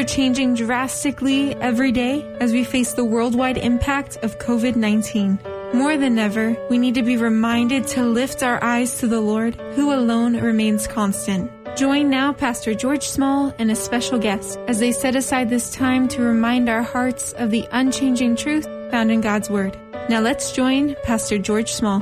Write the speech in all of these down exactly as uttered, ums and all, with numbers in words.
changing drastically every day as we face the worldwide impact of covid nineteen. More than ever, we need to be reminded to lift our eyes to the Lord, who alone remains constant. Join now Pastor George Small and a special guest as they set aside this time to remind our hearts of the unchanging truth found in God's Word. Now let's join Pastor George Small.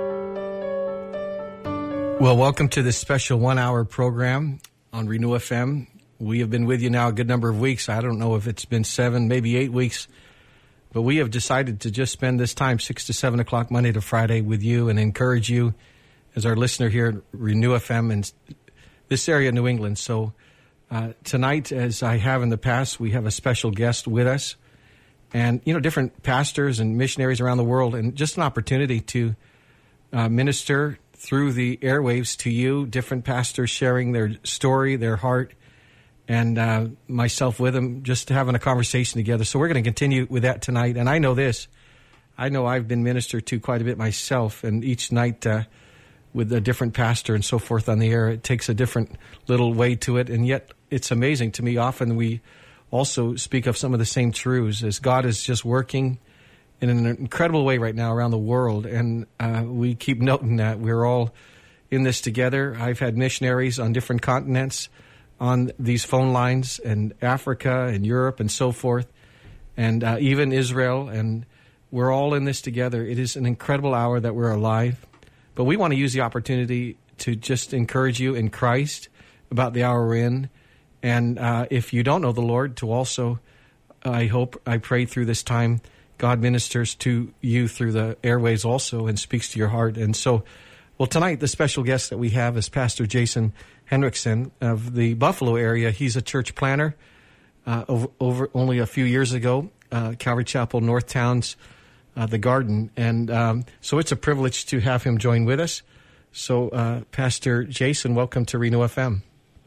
Well, welcome to this special one-hour program on Renew F M. We have been with you now a good number of weeks. I don't know if it's been seven, maybe eight weeks. But we have decided to just spend this time, six to seven o'clock, Monday to Friday, with you and encourage you as our listener here at Renew F M in this area of New England. So uh, tonight, as I have in the past, we have a special guest with us. And, you know, different pastors and missionaries around the world, and just an opportunity to uh, minister through the airwaves to you, different pastors sharing their story, their heart, and uh, myself with them, just having a conversation together. So we're going to continue with that tonight. And I know this. I know I've been ministered to quite a bit myself, and each night uh, with a different pastor and so forth on the air, it takes a different little way to it. And yet it's amazing to me. Often we also speak of some of the same truths as God is just working in an incredible way right now around the world. And uh, we keep noting that we're all in this together. I've had missionaries on different continents on these phone lines, in Africa and Europe and so forth, and uh, even Israel, and we're all in this together. It is an incredible hour that we're alive, but we want to use the opportunity to just encourage you in Christ about the hour we're in, and uh, if you don't know the Lord, to also, I hope, I pray through this time, God ministers to you through the airways also and speaks to your heart. And so, well, tonight the special guest that we have is Pastor Jason Henriksen of the Buffalo area. He's a church planner. Uh, over, over only a few years ago, uh, Calvary Chapel, North Towns, uh, the Garden. And um, so it's a privilege to have him join with us. So, uh, Pastor Jason, welcome to Renew F M.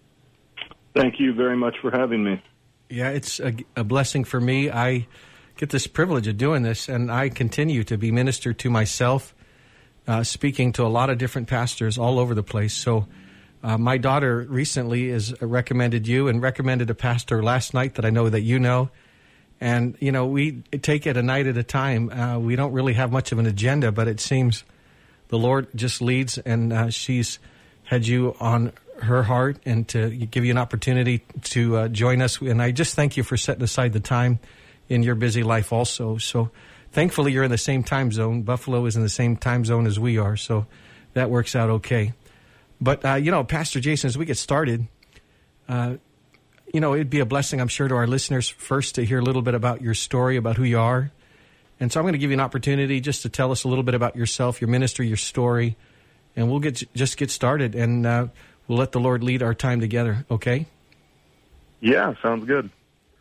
Thank you very much for having me. Yeah, it's a, a blessing for me. I get this privilege of doing this, and I continue to be ministered to myself, uh, speaking to a lot of different pastors all over the place. So, Uh, my daughter recently has recommended you and recommended a pastor last night that I know that you know. And, you know, we take it a night at a time. Uh, we don't really have much of an agenda, but it seems the Lord just leads, and uh, she's had you on her heart and to give you an opportunity to uh, join us. And I just thank you for setting aside the time in your busy life also. So thankfully you're in the same time zone. Buffalo is in the same time zone as we are, so that works out okay. But, uh, you know, Pastor Jason, as we get started, uh, you know, it'd be a blessing, I'm sure, to our listeners first to hear a little bit about your story, about who you are. And so I'm going to give you an opportunity just to tell us a little bit about yourself, your ministry, your story, and we'll get just get started, and uh, we'll let the Lord lead our time together, okay? Yeah, sounds good.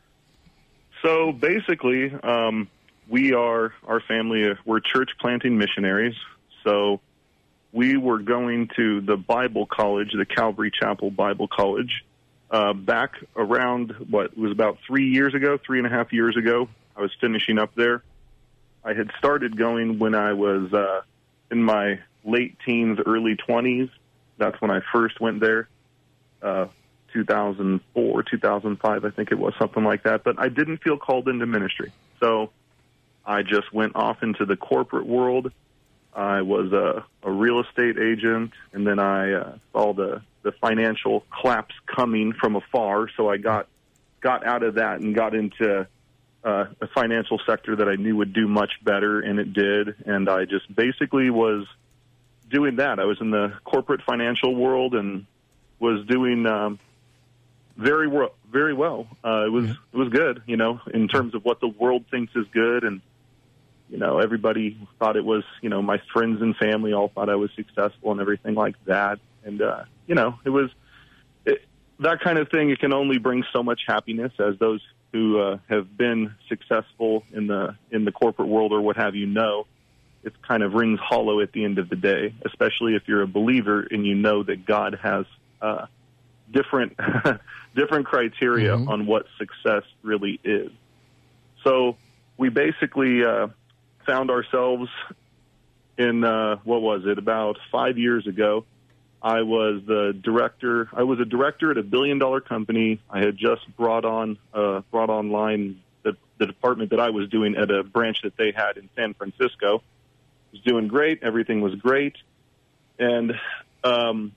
So basically, um, we are, our family, we're church planting missionaries, so we were going to the Bible College, the Calvary Chapel Bible College, uh, back around, what, it was about three years ago, three and a half years ago. I was finishing up there. I had started going when I was uh, in my late teens, early twenties. That's when I first went there, uh, two thousand four, two thousand five, I think it was, something like that. But I didn't feel called into ministry. So I just went off into the corporate world. I was a, a real estate agent, and then I uh, saw the, the financial collapse coming from afar, so I got got out of that and got into uh, a financial sector that I knew would do much better, and it did, and I just basically was doing that. I was in the corporate financial world and was doing um, very, very well. Uh, it was it was good, you know, in terms of what the world thinks is good, and you know, everybody thought it was, you know, my friends and family all thought I was successful and everything like that. And, uh, you know, it was it, that kind of thing. It can only bring so much happiness, as those who uh, have been successful in the in the corporate world or what have you know. It kind of rings hollow at the end of the day, especially if you're a believer and you know that God has uh, different different criteria mm-hmm. on what success really is. So we basically uh, found ourselves in, uh, what was it, about five years ago, I was the director. I was a director at a billion-dollar company. I had just brought on uh, brought online the, the department that I was doing at a branch that they had in San Francisco. It was doing great. Everything was great. And um,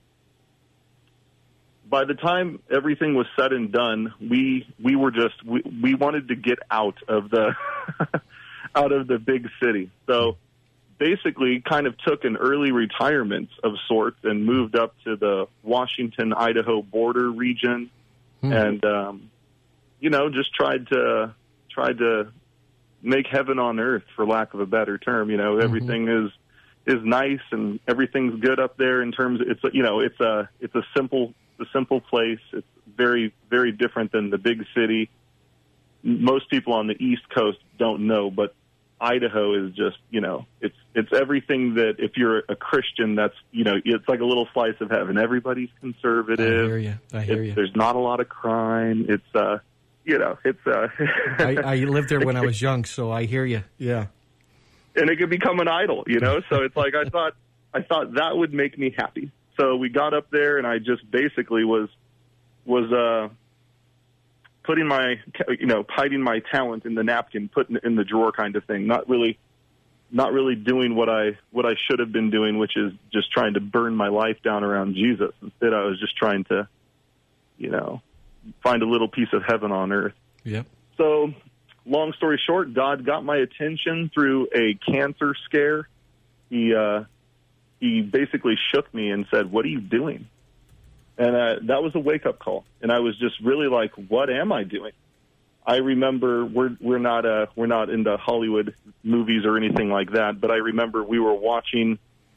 by the time everything was said and done, we we were just we, we wanted to get out of the out of the big city. So basically kind of took an early retirement of sorts and moved up to the Washington-Idaho border region, hmm. and um, you know, just tried to tried to make heaven on earth, for lack of a better term. You know, mm-hmm. everything is is nice and everything's good up there in terms of, it's a, you know, it's a it's a simple a simple place. It's very very different than the big city. Most people on the East Coast don't know, but Idaho is just, you know, it's it's everything that if you're a Christian, that's, you know, it's like a little slice of heaven. Everybody's conservative. I hear you. I hear it's, you. There's not a lot of crime. It's, uh, you know, it's. Uh, I, I lived there when I was young, so I hear you. Yeah. And it could become an idol, you know. So it's like I thought, I thought that would make me happy. So we got up there, and I just basically was was. Uh, putting my, you know, hiding my talent in the napkin, putting it in the drawer kind of thing. Not really, not really doing what I what I should have been doing, which is just trying to burn my life down around Jesus. Instead, I was just trying to, you know, find a little piece of heaven on earth. Yep. So, long story short, God got my attention through a cancer scare. He uh, he basically shook me and said, "What are you doing?" And uh, that was a wake-up call, and I was just really like, "What am I doing?" I remember we're we're not uh, we're not into Hollywood movies or anything like that, but I remember we were watching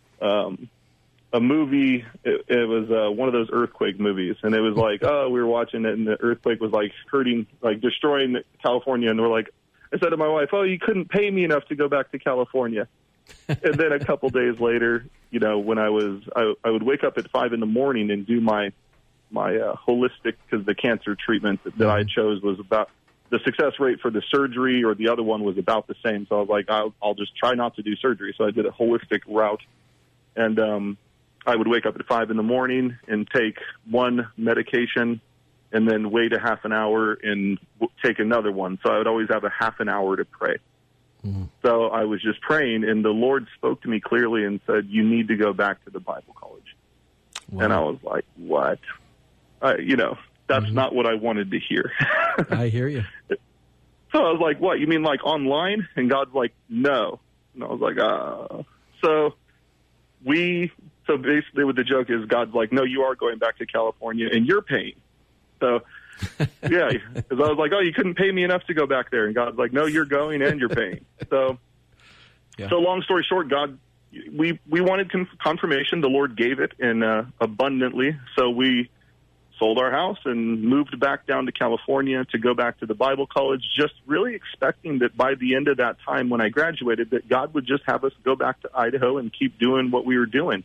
um, a movie. It, it was uh, one of those earthquake movies, and it was like, oh, we were watching it, and the earthquake was like hurting, like destroying California, and we're like, I said to my wife, "Oh, you couldn't pay me enough to go back to California." And then a couple days later, you know, when I was, I, I would wake up at five in the morning and do my, my uh, holistic, because the cancer treatment that, that I chose was about, the success rate for the surgery or the other one was about the same. So I was like, I'll, I'll just try not to do surgery. So I did a holistic route. And um, I would wake up at five in the morning and take one medication and then wait a half an hour and w- take another one. So I would always have a half an hour to pray. Mm-hmm. So I was just praying, and the Lord spoke to me clearly and said, "You need to go back to the Bible college." Wow. And I was like, what? Uh, you know, that's mm-hmm. not what I wanted to hear. I hear you. So I was like, what? You mean like online? And God's like, no. And I was like, ah. Uh. So we, so basically what the joke is, God's like, no, you are going back to California, and you're paying. So, yeah, because I was like, oh, you couldn't pay me enough to go back there. And God's like, no, you're going and you're paying. So, yeah. so long story short, God, we, we wanted confirmation. The Lord gave it and uh, abundantly. So we sold our house and moved back down to California to go back to the Bible college, just really expecting that by the end of that time when I graduated, that God would just have us go back to Idaho and keep doing what we were doing.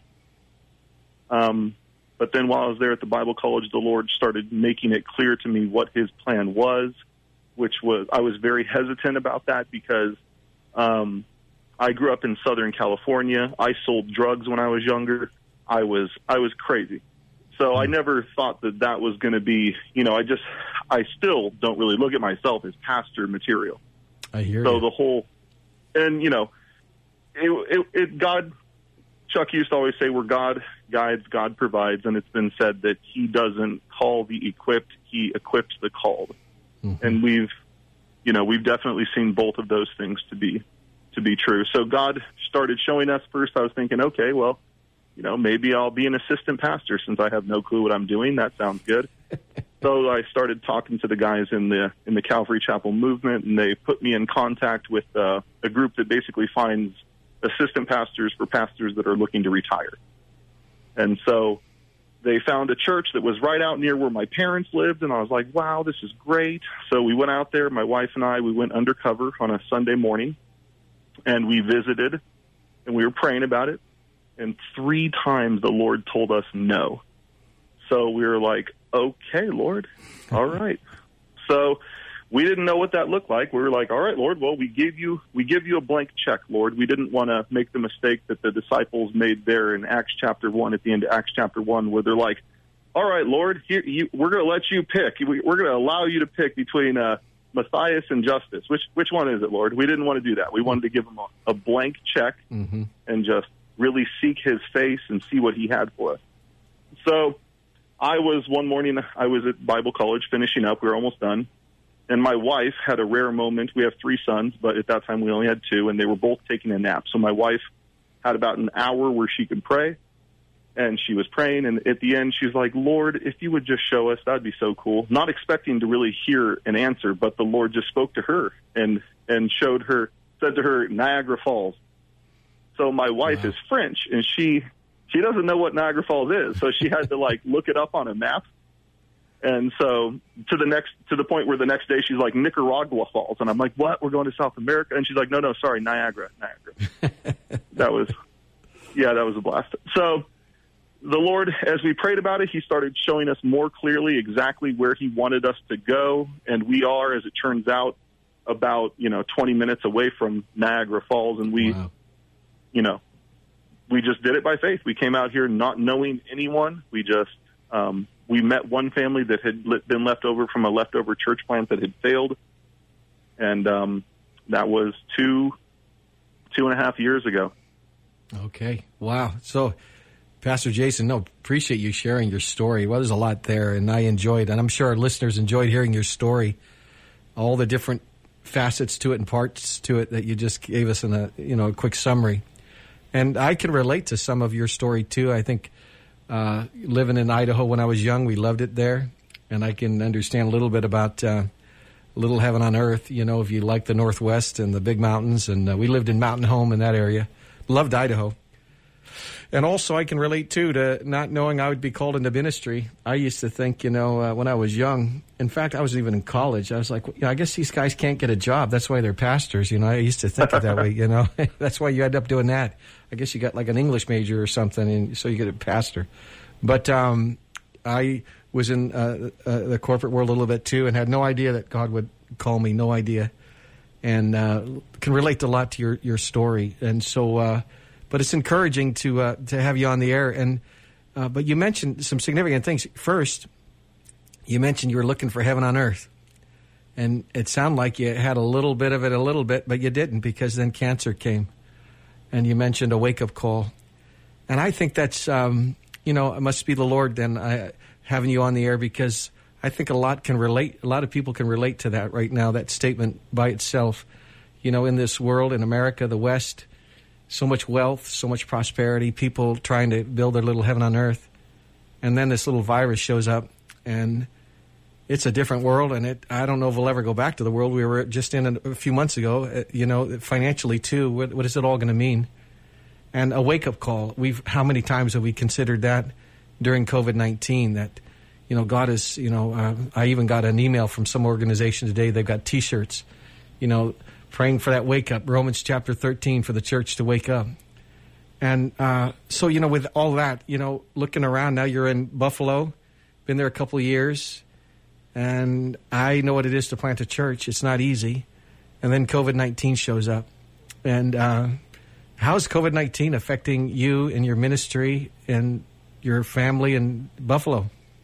Um. But then while I was there at the Bible college, the Lord started making it clear to me what his plan was, which was, I was very hesitant about that because um, I grew up in Southern California. I sold drugs when I was younger. I was I was crazy. So I never thought that that was going to be, you know, I just, I still don't really look at myself as pastor material. I hear so you. the whole, and, you know, it, it, it God... Chuck used to always say, where God guides, God provides, and it's been said that he doesn't call the equipped, he equips the called. Mm-hmm. And we've, you know, we've definitely seen both of those things to be to be true. So God started showing us first. I was thinking, okay, well, you know, maybe I'll be an assistant pastor since I have no clue what I'm doing. That sounds good. So I started talking to the guys in the in the Calvary Chapel movement, and they put me in contact with uh, a group that basically finds assistant pastors for pastors that are looking to retire. And so they found a church that was right out near where my parents lived, and I was like, wow, this is great. So we went out there, my wife and I, we went undercover on a Sunday morning, and we visited, and we were praying about it, and three times the Lord told us no. So we were like, okay, Lord, all right. So we didn't know what that looked like. We were like, all right, Lord, well, we gave you we give you a blank check, Lord. We didn't want to make the mistake that the disciples made there in Acts chapter one, at the end of Acts chapter one, where they're like, all right, Lord, here, you, we're going to let you pick. We, we're going to allow you to pick between uh, Matthias and Justus. Which which one is it, Lord? We didn't want to do that. We wanted to give him a, a blank check mm-hmm. and just really seek his face and see what he had for us. So I was, one morning, I was at Bible college finishing up. We were almost done. And my wife had a rare moment. We have three sons, but at that time we only had two, and they were both taking a nap. So my wife had about an hour where she could pray, and she was praying. And at the end, she's like, Lord, if you would just show us, that'd be so cool. Not expecting to really hear an answer, but the Lord just spoke to her and, and showed her, said to her, Niagara Falls. So my wife wow. is French, and she she doesn't know what Niagara Falls is. So she had to, like, look it up on a map. And so to the next, to the point where the next day she's like, Nicaragua Falls. And I'm like, what? We're going to South America? And she's like, no, no, sorry, Niagara, Niagara. That was, yeah, that was a blast. So the Lord, as we prayed about it, he started showing us more clearly exactly where he wanted us to go. And we are, as it turns out, about, you know, twenty minutes away from Niagara Falls. And we, wow. you know, we just did it by faith. We came out here not knowing anyone. We just, um, we met one family that had been left over from a leftover church plant that had failed. And um, that was two, two and a half years ago. Okay. Wow. So, Pastor Jason, no, appreciate you sharing your story. Well, there's a lot there, and I enjoyed, and I'm sure our listeners enjoyed hearing your story, all the different facets to it and parts to it that you just gave us in a, you know, a quick summary. And I can relate to some of your story, too. I think uh, living in Idaho when I was young, we loved it there. And I can understand a little bit about uh, Little Heaven on Earth, you know, if you like the Northwest and the big mountains. And uh, we lived in Mountain Home in that area. Loved Idaho. And also I can relate, too, to not knowing I would be called into ministry. I used to think, you know, uh, when I was young, in fact, I was even in college, I was like, you know, I guess these guys can't get a job. That's why they're pastors, you know. I used to think it that way, you know. That's why you end up doing that. I guess you got like an English major or something, and so you get a pastor. But um, I was in uh, uh, the corporate world a little bit, too, and had no idea that God would call me, no idea. And uh, can relate a lot to your, your story. And so... Uh, But it's encouraging to uh, to have you on the air. And uh, but you mentioned some significant things. First, you mentioned you were looking for heaven on earth. And it sounded like you had a little bit of it, a little bit, but you didn't, because then cancer came. And you mentioned a wake-up call. And I think that's, um, you know, it must be the Lord then uh, having you on the air, because I think a lot can relate. A lot of people can relate to that right now, that statement by itself. You know, in this world, in America, the West, so much wealth, so much prosperity, people trying to build their little heaven on earth. And then this little virus shows up, and it's a different world, and it I don't know if we'll ever go back to the world we were just in a few months ago, you know, financially too. What, what is it all going to mean? And a wake-up call. We've How many times have we considered that during COVID nineteen, that, you know, God is, you know, uh, I even got an email from some organization today. They've got T-shirts, you know, praying for that wake up, Romans chapter thirteen, for the church to wake up. And uh, so, you know, with all that, you know, looking around now, you're in Buffalo, been there a couple of years, and I know what it is to plant a church. It's not easy. And then COVID nineteen shows up. And uh, how's COVID nineteen affecting you and your ministry and your family in Buffalo?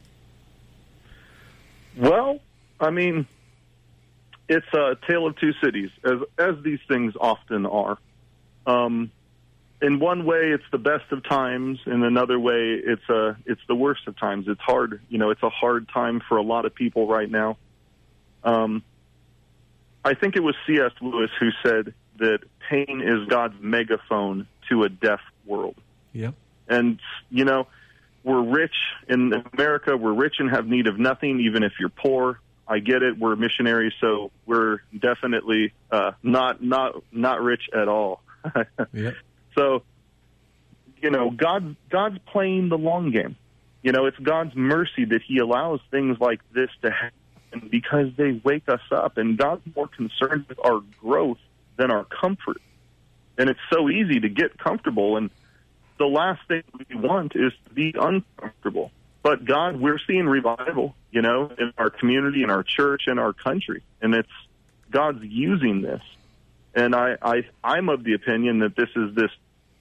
Well, I mean, it's a tale of two cities, as as these things often are. Um, in one way, it's the best of times. In another way, it's a it's the worst of times. It's hard, you know. It's a hard time for a lot of people right now. Um, I think it was C S Lewis who said that pain is God's megaphone to a deaf world. Yep. And you know, we're rich in America. We're rich and have need of nothing, even if you're poor. I get it. We're missionaries, so we're definitely uh, not not not rich at all. Yep. So, you know, God God's playing the long game. You know, it's God's mercy that He allows things like this to happen, because they wake us up, and God's more concerned with our growth than our comfort. And it's so easy to get comfortable, and the last thing we want is to be uncomfortable. But God, we're seeing revival. you know, in our community, in our church, in our country. And it's God's using this. And I, I, I'm of the opinion that this is this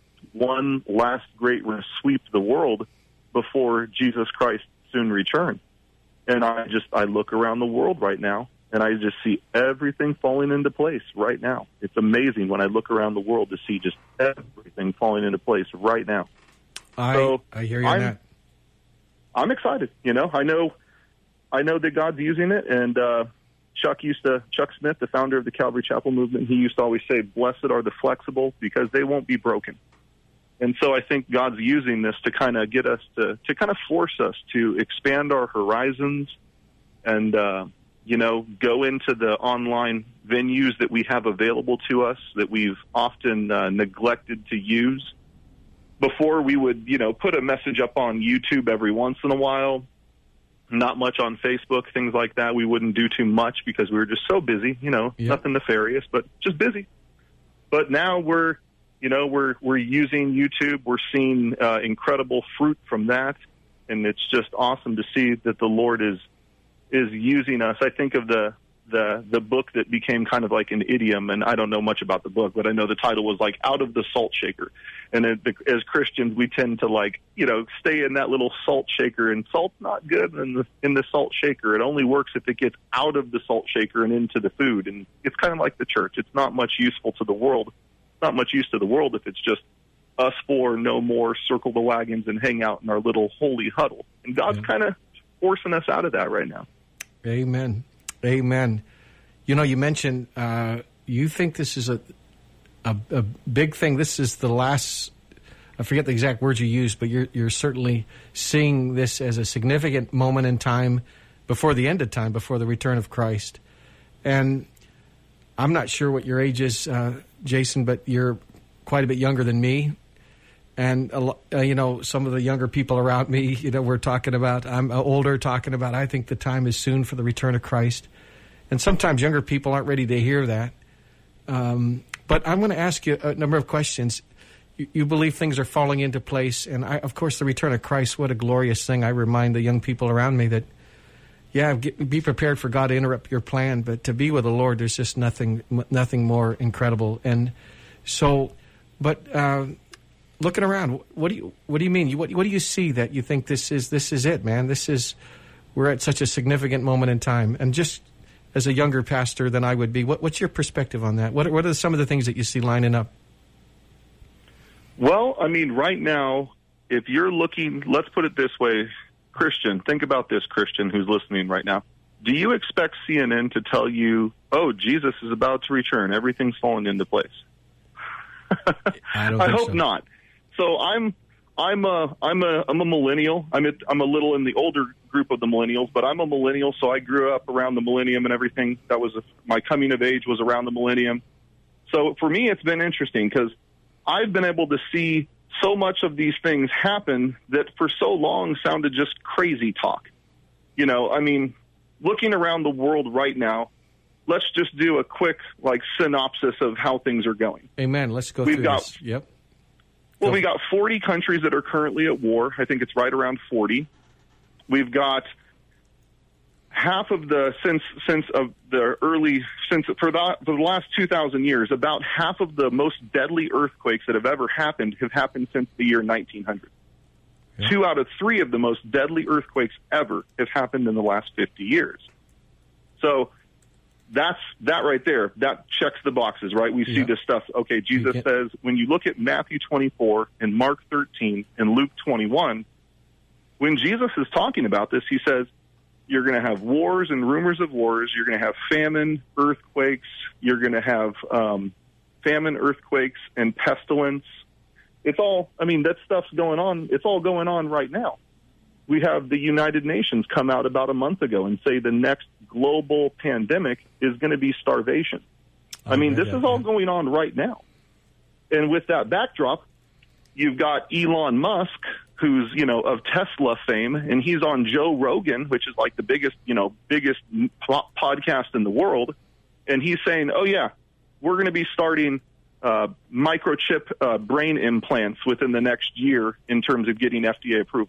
one last great sweep of the world before Jesus Christ soon return. And I just, I look around the world right now, and I just see everything falling into place right now. It's amazing when I look around the world to see just everything falling into place right now. I, so I hear you on that. I'm excited. You know, I know, I know that God's using it. And uh, Chuck used to, Chuck Smith, the founder of the Calvary Chapel movement, he used to always say, "Blessed are the flexible, because they won't be broken." And so I think God's using this to kind of get us to, to kind of force us to expand our horizons and, uh, you know, go into the online venues that we have available to us that we've often uh, neglected to use. Before, we would, you know, put a message up on YouTube every once in a while, not much on Facebook, things like that. We wouldn't do too much because we were just so busy, you know, yep. nothing nefarious, but just busy. But now we're, you know, we're we're using YouTube. We're seeing uh, incredible fruit from that, and it's just awesome to see that the Lord is is using us. I think of the the the book that became kind of like an idiom, and I don't know much about the book, but I know the title was like "Out of the Salt Shaker." And it, the, as Christians, we tend to like, you know, stay in that little salt shaker, and salt's not good in the in the salt shaker. It only works if it gets out of the salt shaker and into the food. And it's kind of like the church. It's not much useful to the world. Not much use to the world if it's just us four, no more, circle the wagons and hang out in our little holy huddle. And God's yeah. kind of forcing us out of that right now. Amen. Amen. You know, you mentioned uh, you think this is a, a a big thing. This is the last, I forget the exact words you used, but you're you're certainly seeing this as a significant moment in time before the end of time, before the return of Christ. And I'm not sure what your age is, uh, Jason, but you're quite a bit younger than me. And, uh, you know, some of the younger people around me, you know, we're talking about, I'm older, talking about, I think the time is soon for the return of Christ. And sometimes younger people aren't ready to hear that. Um, but I'm going to ask you a number of questions. You, you believe things are falling into place. And, I, of course, the return of Christ, what a glorious thing. I remind the young people around me that, yeah, get, be prepared for God to interrupt your plan. But to be with the Lord, there's just nothing nothing more incredible. And so, but uh, looking around, what do you what do you mean? What, what do you see that you think this is this is it, man? This is, we're at such a significant moment in time. And just as a younger pastor than I would be, what, what's your perspective on that? What, what are some of the things that you see lining up? Well, I mean, right now, if you're looking, let's put it this way, Christian, think about this, Christian, who's listening right now. Do you expect C N N to tell you, oh, Jesus is about to return, everything's falling into place? I, don't I think hope so. not. So I'm I'm a I'm a I'm a millennial. I'm a, I'm a little in the older group of the millennials, but I'm a millennial, so I grew up around the millennium and everything. That was a, my coming of age was around the millennium. So for me, it's been interesting because I've been able to see so much of these things happen that for so long sounded just crazy talk. You know, I mean, looking around the world right now, let's just do a quick like synopsis of how things are going. Amen. Let's go We've through got, this. Yep. Well, go. we got forty countries that are currently at war. I think it's right around forty. We've got half of the since since of the early since for the, for the last two thousand years, about half of the most deadly earthquakes that have ever happened have happened since the year nineteen hundred. Yeah. Two out of three of the most deadly earthquakes ever have happened in the last fifty years. So that's that right there. That checks the boxes, right? We see yeah. this stuff. Okay, Jesus says when you look at Matthew twenty-four and Mark thirteen and Luke twenty-one, when Jesus is talking about this, he says, you're going to have wars and rumors of wars. You're going to have famine, earthquakes. You're going to have um, famine, earthquakes, and pestilence. It's all, I mean, that stuff's going on. It's all going on right now. We have the United Nations come out about a month ago and say the next global pandemic is going to be starvation. Oh, I mean, yeah, this yeah, is all yeah. going on right now. And with that backdrop, you've got Elon Musk, who's, you know, of Tesla fame, and he's on Joe Rogan, which is like the biggest, you know, biggest po- podcast in the world. And he's saying, oh, yeah, we're going to be starting uh, microchip uh, brain implants within the next year in terms of getting F D A approval.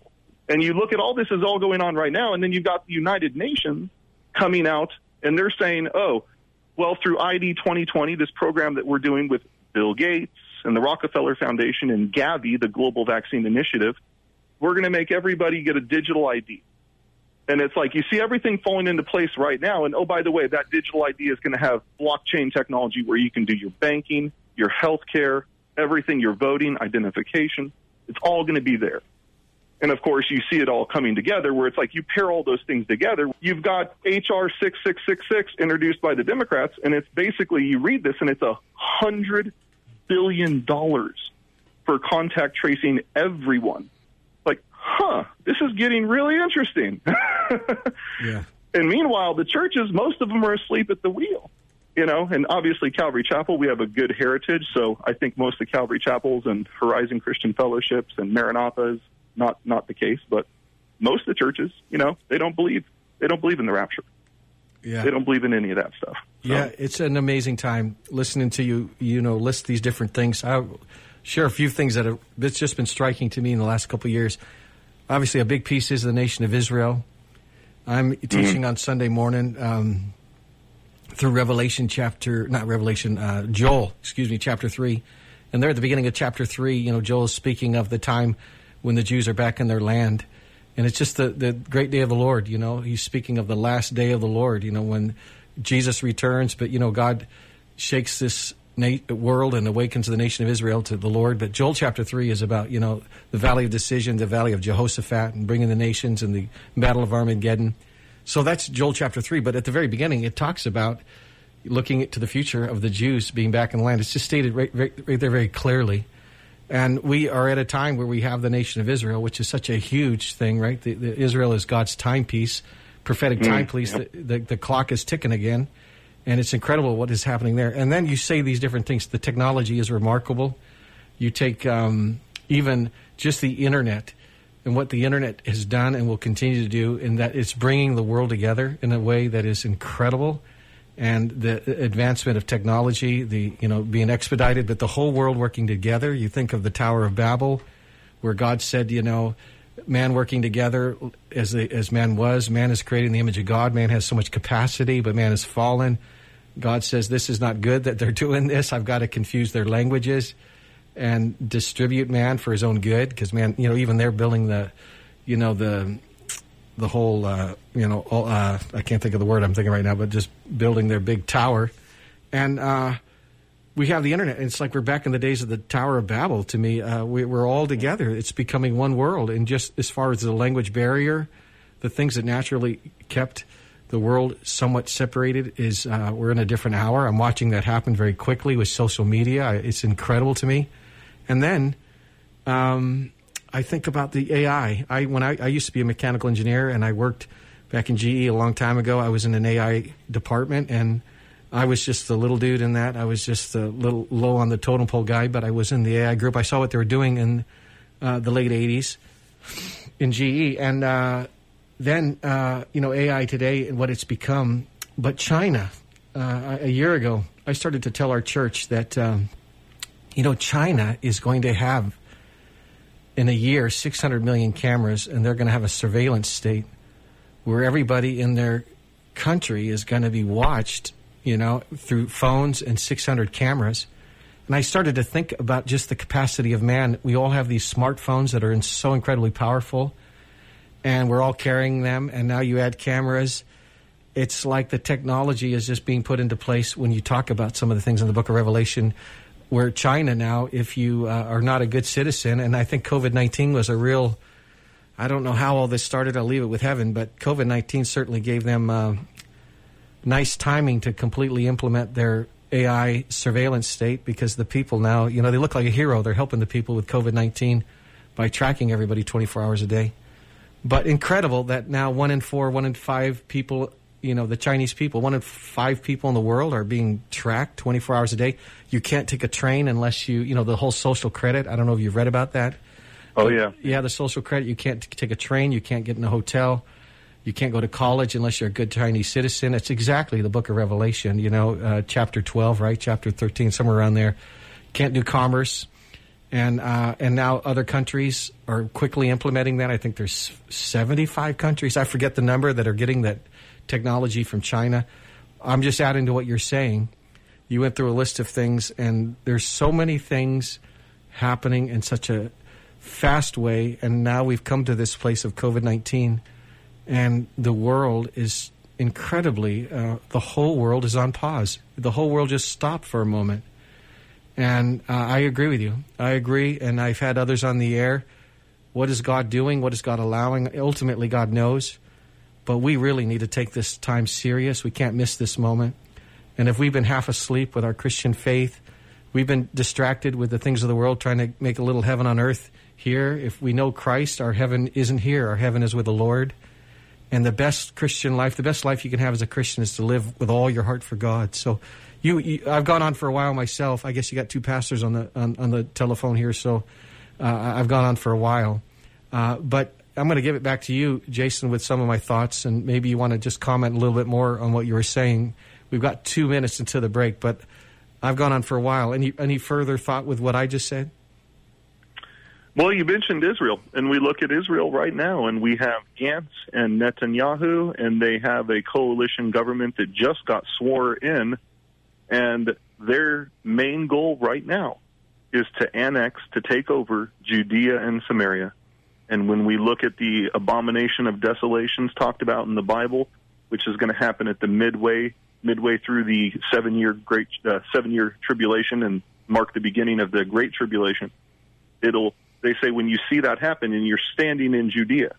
And you look at all this is all going on right now, and then you've got the United Nations coming out, and they're saying, oh, well, through I D twenty twenty, this program that we're doing with Bill Gates and the Rockefeller Foundation and Gavi, the Global Vaccine Initiative, we're going to make everybody get a digital I D. And it's like you see everything falling into place right now. And, oh, by the way, that digital I D is going to have blockchain technology where you can do your banking, your health care, everything, your voting, identification. It's all going to be there. And, of course, you see it all coming together where it's like you pair all those things together. You've got H R six six six six introduced by the Democrats, and it's basically you read this, and it's a one hundred billion dollars for contact tracing everyone. Like, huh, this is getting really interesting. Yeah. And meanwhile, the churches, most of them are asleep at the wheel. You know, and obviously Calvary Chapel, we have a good heritage. So I think most of the Calvary Chapels and Horizon Christian Fellowships and Maranatha is not, not the case. But most of the churches, you know, they don't believe they don't believe in the rapture. Yeah. They don't believe in any of that stuff. So. Yeah, it's an amazing time listening to you, you know, list these different things. I'll share a few things that have that's just been striking to me in the last couple of years. Obviously, a big piece is the nation of Israel. I'm teaching mm-hmm. on Sunday morning um, through Revelation chapter, not Revelation, uh, Joel, excuse me, chapter three. And there at the beginning of chapter three, you know, Joel is speaking of the time when the Jews are back in their land. And it's just the, the great day of the Lord, you know. He's speaking of the last day of the Lord, you know, when Jesus returns. But, you know, God shakes this na- world and awakens the nation of Israel to the Lord. But Joel chapter three is about, you know, the valley of decision, the valley of Jehoshaphat, and bringing the nations and the battle of Armageddon. So that's Joel chapter three. But at the very beginning, it talks about looking to the future of the Jews being back in the land. It's just stated right, right, right there very clearly. And we are at a time where we have the nation of Israel, which is such a huge thing, right? The, the Israel is God's timepiece, prophetic mm, timepiece. Yep. The, the, the clock is ticking again, and it's incredible what is happening there. And then you say these different things. The technology is remarkable. You take um, even just the Internet and what the Internet has done and will continue to do, in that it's bringing the world together in a way that is incredible. And the advancement of technology, the you know being expedited, but the whole world working together. You think of the Tower of Babel, where God said, you know, man working together as the, as man was. Man is created in the image of God. Man has so much capacity, but man has fallen. God says, this is not good that they're doing this. I've got to confuse their languages and distribute man for his own good, because man, you know, even they're building the, you know, the. the whole, uh, you know, uh, I can't think of the word I'm thinking right now, but just building their big tower. And uh, we have the Internet. And it's like we're back in the days of the Tower of Babel to me. Uh, we, we're all together. It's becoming one world. And just as far as the language barrier, the things that naturally kept the world somewhat separated is uh, we're in a different hour. I'm watching that happen very quickly with social media. It's incredible to me. And then... Um, I think about the A I. I when I, I used to be a mechanical engineer, and I worked back in G E a long time ago. I was in an A I department, and I was just the little dude in that. I was just a little low on the totem pole guy, but I was in the A I group. I saw what they were doing in uh, the late eighties in G E. And uh, then, uh, you know, A I today and what it's become. But China, uh, a year ago, I started to tell our church that, um, you know, China is going to have, in a year, six hundred million cameras, and they're going to have a surveillance state where everybody in their country is going to be watched, you know, through phones and six hundred cameras. And I started to think about just the capacity of man. We all have these smartphones that are in so incredibly powerful, and we're all carrying them, and now you add cameras. It's like the technology is just being put into place when you talk about some of the things in the book of Revelation, where China now, if you uh, are not a good citizen, and I think COVID nineteen was a real, I don't know how all this started, I'll leave it with heaven, but COVID nineteen certainly gave them uh, nice timing to completely implement their A I surveillance state, because the people now, you know, they look like a hero. They're helping the people with COVID nineteen by tracking everybody twenty-four hours a day. But incredible that now one in four, one in five people, you know, the Chinese people, one in five people in the world are being tracked twenty-four hours a day. You can't take a train unless you, you know, the whole social credit. I don't know if you've read about that. Oh, yeah. Yeah, the social credit. You can't t- take a train. You can't get in a hotel. You can't go to college unless you're a good Chinese citizen. It's exactly the book of Revelation, you know, uh, chapter twelve, right? Chapter thirteen, somewhere around there. Can't do commerce. And uh, and now other countries are quickly implementing that. I think there's seventy-five countries, I forget the number, that are getting that technology from China. I'm just adding to what you're saying. You went through a list of things, and there's so many things happening in such a fast way, and now we've come to this place of COVID nineteen, and the world is incredibly, uh, the whole world is on pause. The whole world just stopped for a moment. And uh, I agree with you. I agree, and I've had others on the air. What is God doing? What is God allowing? Ultimately, God knows. But we really need to take this time serious. We can't miss this moment. And if we've been half asleep with our Christian faith, we've been distracted with the things of the world, trying to make a little heaven on earth here. If we know Christ, our heaven isn't here. Our heaven is with the Lord. And the best Christian life, the best life you can have as a Christian, is to live with all your heart for God. So you, you I've gone on for a while myself. I guess you got two pastors on the on, on the telephone here, so uh, I've gone on for a while. Uh, but I'm going to give it back to you, Jason, with some of my thoughts, and maybe you want to just comment a little bit more on what you were saying. We've got two minutes into the break, but I've gone on for a while. Any any further thought with what I just said? Well, you mentioned Israel, and we look at Israel right now, and we have Gantz and Netanyahu, and they have a coalition government that just got sworn in, and their main goal right now is to annex, to take over Judea and Samaria. And when we look at the abomination of desolations talked about in the Bible, which is going to happen at the midway midway through the seven-year great uh, seven-year tribulation and mark the beginning of the Great Tribulation, it'll they say when you see that happen and you're standing in Judea.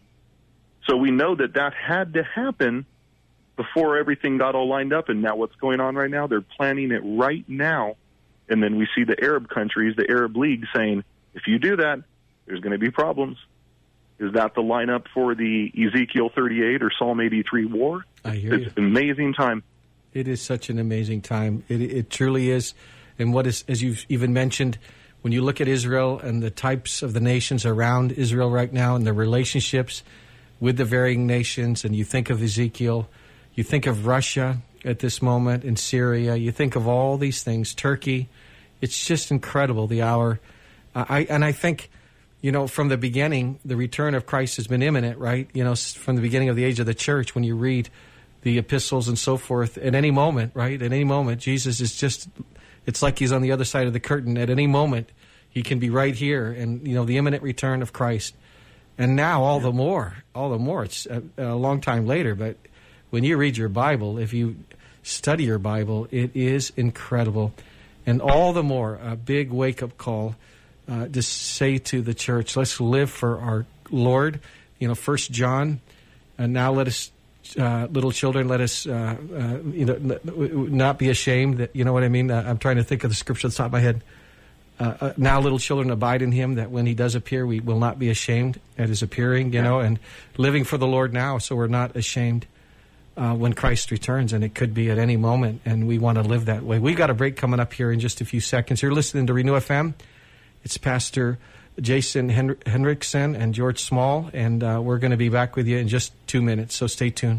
So we know that that had to happen before everything got all lined up. And now what's going on right now? They're planning it right now. And then we see the Arab countries, the Arab League, saying, if you do that, there's going to be problems. Is that the lineup for the Ezekiel thirty-eight or Psalm eighty-three war? I hear it's you. an amazing time. It is such an amazing time. It, it truly is. And what is, as you've even mentioned, when you look at Israel and the types of the nations around Israel right now and the relationships with the varying nations, and you think of Ezekiel, you think of Russia at this moment, in Syria, you think of all these things, Turkey. It's just incredible, the hour. Uh, I And I think, you know, from the beginning, the return of Christ has been imminent, right? You know, from the beginning of the age of the church, when you read the epistles and so forth, at any moment, right? At any moment, Jesus is just, it's like he's on the other side of the curtain. At any moment, he can be right here, and, you know, the imminent return of Christ. And now all the more, all the more, it's a, a long time later, but when you read your Bible, if you study your Bible, it is incredible. And all the more, a big wake-up call uh, to say to the church, let's live for our Lord. You know, First John, and now let us, uh, little children, let us, uh, uh, you know, not be ashamed. That, you know what I mean? Uh, I'm trying to think of the scripture at the top of my head. Uh, uh, now, little children, abide in him, that when he does appear, we will not be ashamed at his appearing, you know, and living for the Lord now, so we're not ashamed uh, when Christ returns, and it could be at any moment, and we want to live that way. We got a break coming up here in just a few seconds. You're listening to Renew F M. It's Pastor Jason Hen- Henriksen and George Small, and uh, we're going to be back with you in just two minutes, so stay tuned.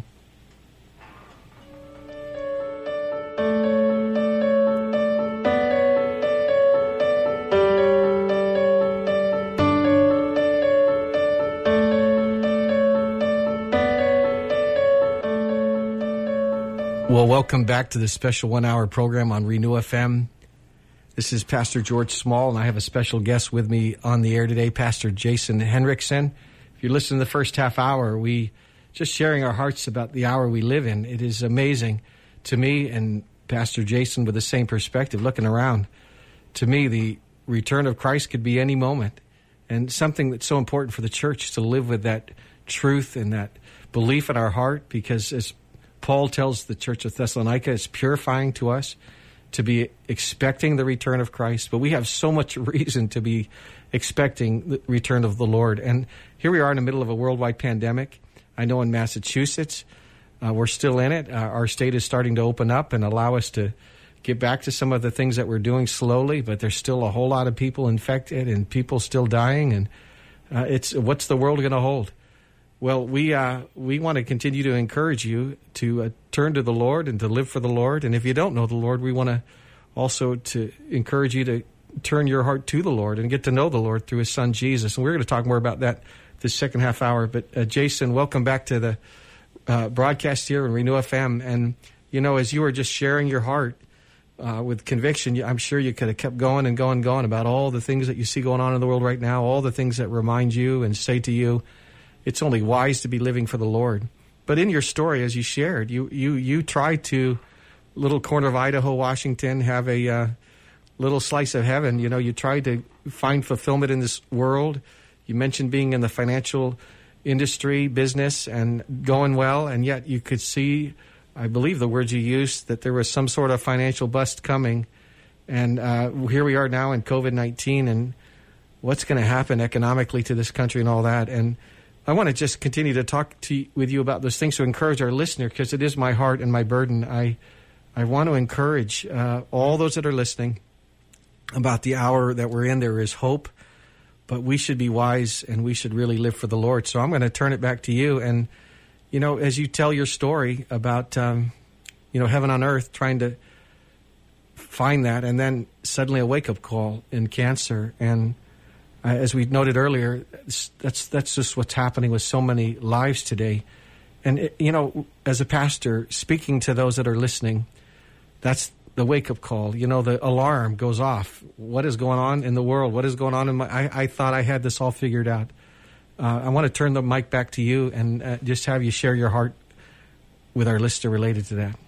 Well, welcome back to this special one-hour program on Renew F M. This is Pastor George Small, and I have a special guest with me on the air today, Pastor Jason Henriksen. If you're listening to the first half hour, we just sharing our hearts about the hour we live in. It is amazing to me and Pastor Jason with the same perspective, looking around. To me, the return of Christ could be any moment, and something that's so important for the church to live with that truth and that belief in our heart, because as Paul tells the church of Thessalonica, it's purifying to us to be expecting the return of Christ. But we have so much reason to be expecting the return of the Lord. And here we are in the middle of a worldwide pandemic. I know in Massachusetts, uh, we're still in it. Uh, our state is starting to open up and allow us to get back to some of the things that we're doing slowly, but there's still a whole lot of people infected and people still dying. And uh, it's what's the world going to hold? Well, we uh, we want to continue to encourage you to uh, turn to the Lord and to live for the Lord. And if you don't know the Lord, we want to also to encourage you to turn your heart to the Lord and get to know the Lord through his son, Jesus. And we're going to talk more about that this second half hour. But uh, Jason, welcome back to the uh, broadcast here on Renew F M. And, you know, as you were just sharing your heart uh, with conviction, I'm sure you could have kept going and going and going about all the things that you see going on in the world right now, all the things that remind you and say to you, it's only wise to be living for the Lord. But in your story, as you shared, you you you tried to, little corner of Idaho, Washington, have a uh, little slice of heaven. You know, you tried to find fulfillment in this world. You mentioned being in the financial industry, business, and going well, and yet you could see, I believe the words you used, that there was some sort of financial bust coming. And uh, here we are now in COVID nineteen, and what's going to happen economically to this country and all that. And I want to just continue to talk to with you about those things to encourage our listener, because it is my heart and my burden. I I want to encourage uh, all those that are listening about the hour that we're in. There is hope, but we should be wise and we should really live for the Lord. So I'm going to turn it back to you. And, you know, as you tell your story about, um, you know, heaven on earth, trying to find that, and then suddenly a wake-up call in cancer. And uh, as we noted earlier, that's that's just what's happening with so many lives today. And, it, you know, as a pastor, speaking to those that are listening, that's the wake-up call. You know, the alarm goes off. What is going on in the world? What is going on in my... I, I thought I had this all figured out. Uh, I want to turn the mic back to you and uh, just have you share your heart with our listener related to that.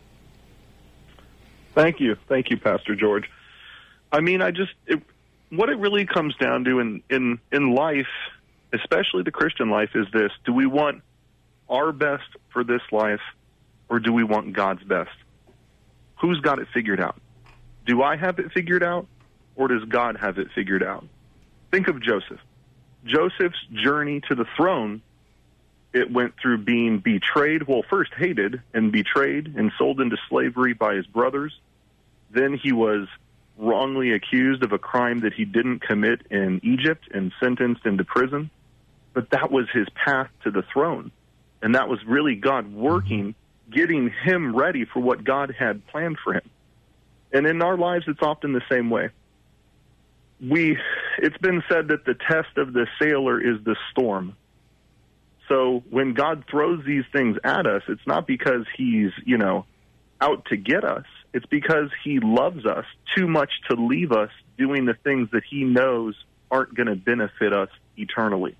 Thank you. Thank you, Pastor George. I mean, I just... It, what it really comes down to in, in, in life, especially the Christian life, is this. Do we want our best for this life, or do we want God's best? Who's got it figured out? Do I have it figured out, or does God have it figured out? Think of Joseph. Joseph's journey to the throne, it went through being betrayed, well, first hated and betrayed and sold into slavery by his brothers. Then he was wrongly accused of a crime that he didn't commit in Egypt and sentenced into prison. But that was his path to the throne. And that was really God working, getting him ready for what God had planned for him. And in our lives, it's often the same way. We, it's been said that the test of the sailor is the storm. So when God throws these things at us, it's not because he's, you know, out to get us. It's because he loves us too much to leave us doing the things that he knows aren't going to benefit us eternally.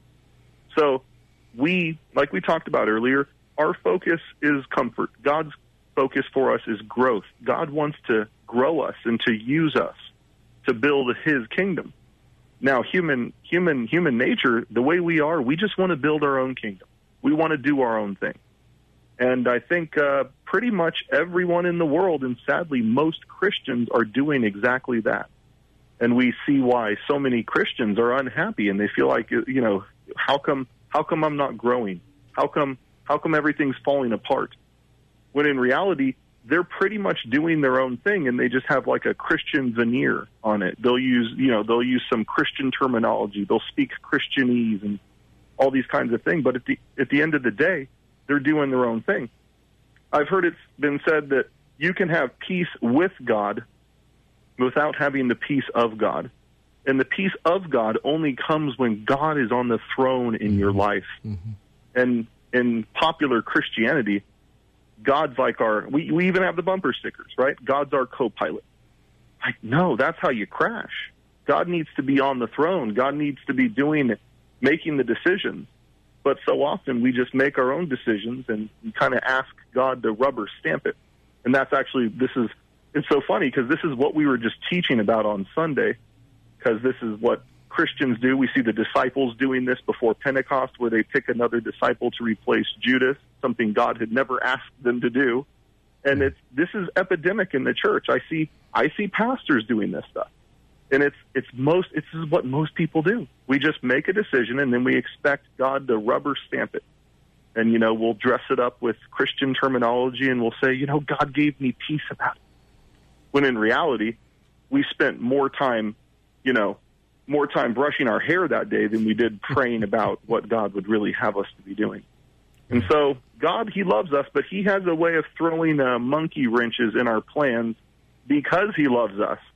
So we, like we talked about earlier, our focus is comfort. God's focus for us is growth. God wants to grow us and to use us to build his kingdom. Now, human human, human nature, the way we are, we just want to build our own kingdom. We want to do our own thing. And I think uh, pretty much everyone in the world, and sadly most Christians, are doing exactly that. And we see why so many Christians are unhappy, and they feel like, you know, how come how come I'm not growing? How come how come everything's falling apart? When in reality, they're pretty much doing their own thing, and they just have like a Christian veneer on it. They'll use, you know, they'll use some Christian terminology. They'll speak Christianese and all these kinds of things. But at the at the end of the day, they're doing their own thing. I've heard it's been said that you can have peace with God without having the peace of God. And the peace of God only comes when God is on the throne in your life. Mm-hmm. And in popular Christianity, God's like our, we, we even have the bumper stickers, right? God's our co-pilot. Like, no, that's how you crash. God needs to be on the throne. God needs to be doing, making the decisions. But so often we just make our own decisions and kind of ask God to rubber stamp it. And that's actually, this is, it's so funny because this is what we were just teaching about on Sunday, because this is what Christians do. We see the disciples doing this before Pentecost, where they pick another disciple to replace Judas, something God had never asked them to do. And it's, this is epidemic in the church. I see, I see pastors doing this stuff. And it's it's most it's what most people do. We just make a decision and then we expect God to rubber stamp it. And, you know, we'll dress it up with Christian terminology and we'll say, you know, God gave me peace about it. When in reality, we spent more time, you know, more time brushing our hair that day than we did praying about what God would really have us to be doing. And so God, he loves us, but he has a way of throwing uh, monkey wrenches in our plans because he loves us.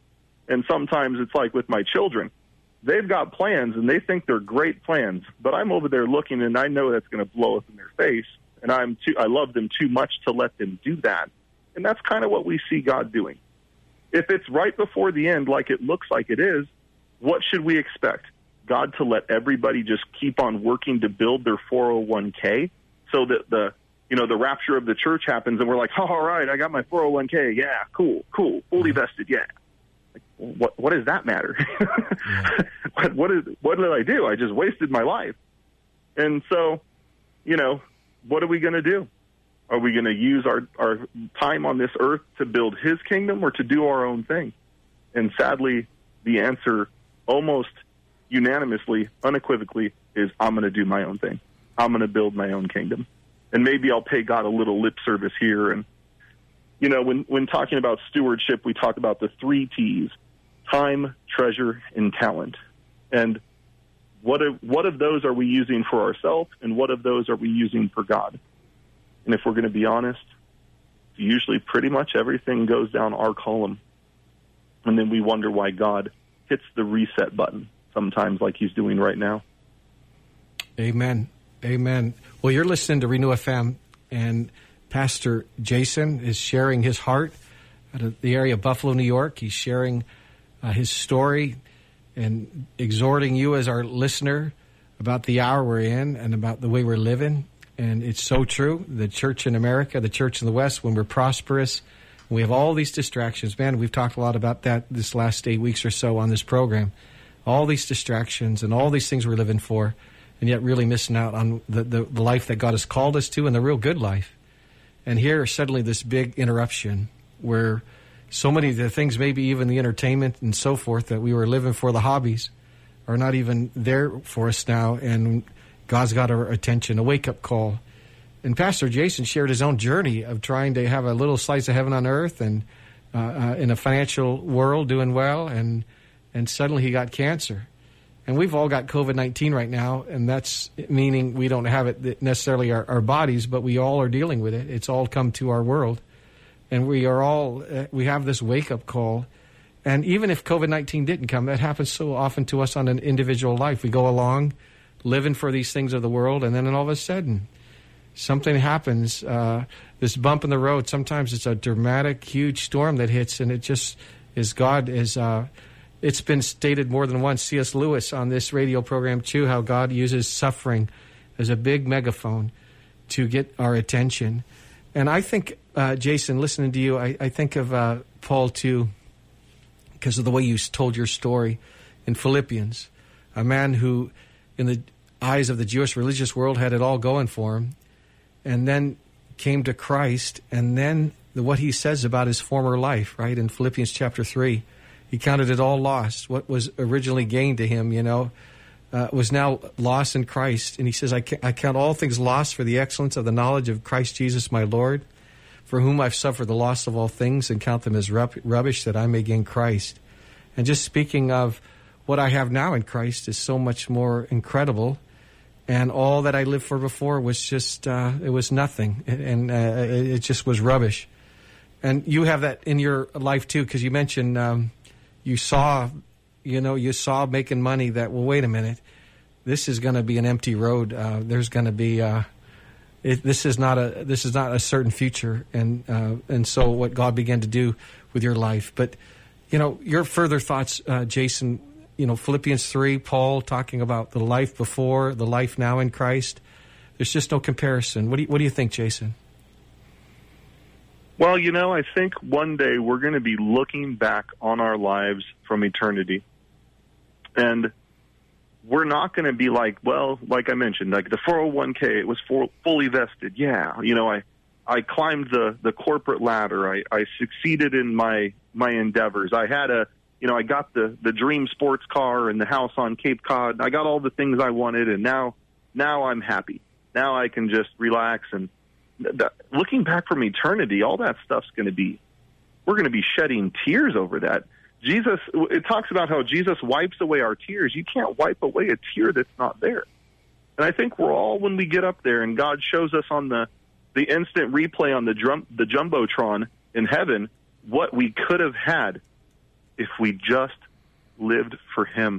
And sometimes it's like with my children. They've got plans, and they think they're great plans, but I'm over there looking, and I know that's going to blow up in their face, and I'm too, I love them too much to let them do that. And that's kind of what we see God doing. If it's right before the end, like it looks like it is, what should we expect? God to let everybody just keep on working to build their four oh one k so that the, you know, the rapture of the church happens, and we're like, oh, all right, I got my four oh one k. Yeah, cool, cool, fully vested, yeah. Like, what what does that matter? Yeah. what, what, is, what did I do? I just wasted my life. And so, you know, what are we going to do? Are we going to use our, our time on this earth to build his kingdom or to do our own thing? And sadly, the answer almost unanimously, unequivocally, is I'm going to do my own thing. I'm going to build my own kingdom. And maybe I'll pay God a little lip service here. And, you know, when, when talking about stewardship, we talk about the three T's: time, treasure, and talent. And what of, what of those are we using for ourselves, and what of those are we using for God? And if we're going to be honest, usually pretty much everything goes down our column. And then we wonder why God hits the reset button sometimes, like he's doing right now. Amen. Amen. Well, you're listening to Renew F M, and Pastor Jason is sharing his heart out of the area of Buffalo, New York. He's sharing uh, his story and exhorting you as our listener about the hour we're in and about the way we're living. And it's so true. The church in America, the church in the West, when we're prosperous, we have all these distractions. Man, we've talked a lot about that this last eight weeks or so on this program. All these distractions and all these things we're living for, and yet really missing out on the, the, the life that God has called us to and the real good life. And here, suddenly, this big interruption where so many of the things, maybe even the entertainment and so forth, that we were living for, the hobbies, are not even there for us now, and God's got our attention, a wake-up call. And Pastor Jason shared his own journey of trying to have a little slice of heaven on earth and uh, uh, in a financial world doing well, and and suddenly he got cancer. And we've all got COVID nineteen right now, and that's meaning we don't have it necessarily our, our bodies, but we all are dealing with it. It's all come to our world. And we are all, uh, we have this wake-up call. And even if COVID nineteen didn't come, that happens so often to us on an individual life. We go along living for these things of the world, and then all of a sudden, something happens, uh, this bump in the road. Sometimes it's a dramatic, huge storm that hits, and it just is God is... Uh, It's been stated more than once, C S Lewis on this radio program too, how God uses suffering as a big megaphone to get our attention. And I think, uh, Jason, listening to you, I, I think of uh, Paul too, because of the way you told your story in Philippians. A man who, in the eyes of the Jewish religious world, had it all going for him, and then came to Christ, and then the, what he says about his former life, right, in Philippians chapter three. He counted it all lost. What was originally gained to him, you know, uh, was now lost in Christ. And he says, I, I count all things lost for the excellence of the knowledge of Christ Jesus my Lord, for whom I've suffered the loss of all things, and count them as rub- rubbish that I may gain Christ. And just speaking of what I have now in Christ is so much more incredible. And all that I lived for before was just, uh, it was nothing. And uh, it just was rubbish. And you have that in your life too, because you mentioned... Um, You saw, you know, you saw making money that, well, wait a minute, this is going to be an empty road. Uh, there's going to be, uh, it, this is not a, this is not a certain future. And, uh, and so what God began to do with your life. But, you know, your further thoughts, uh, Jason, you know, Philippians three, Paul talking about the life before, the life now in Christ. There's just no comparison. What do you, what do you think, Jason? Well, you know, I think one day we're going to be looking back on our lives from eternity. And we're not going to be like, well, like I mentioned, like the four oh one k, it was for, fully vested. Yeah, you know, I I climbed the, the corporate ladder. I, I succeeded in my, my endeavors. I had a, you know, I got the, the dream sports car and the house on Cape Cod. I got all the things I wanted, and now now I'm happy. Now I can just relax and That, looking back from eternity, all that stuff's going to be, we're going to be shedding tears over that. Jesus, it talks about how Jesus wipes away our tears. You can't wipe away a tear that's not there. And I think we're all, when we get up there and God shows us on the, the instant replay on the drum, the Jumbotron in heaven, what we could have had, if we just lived for him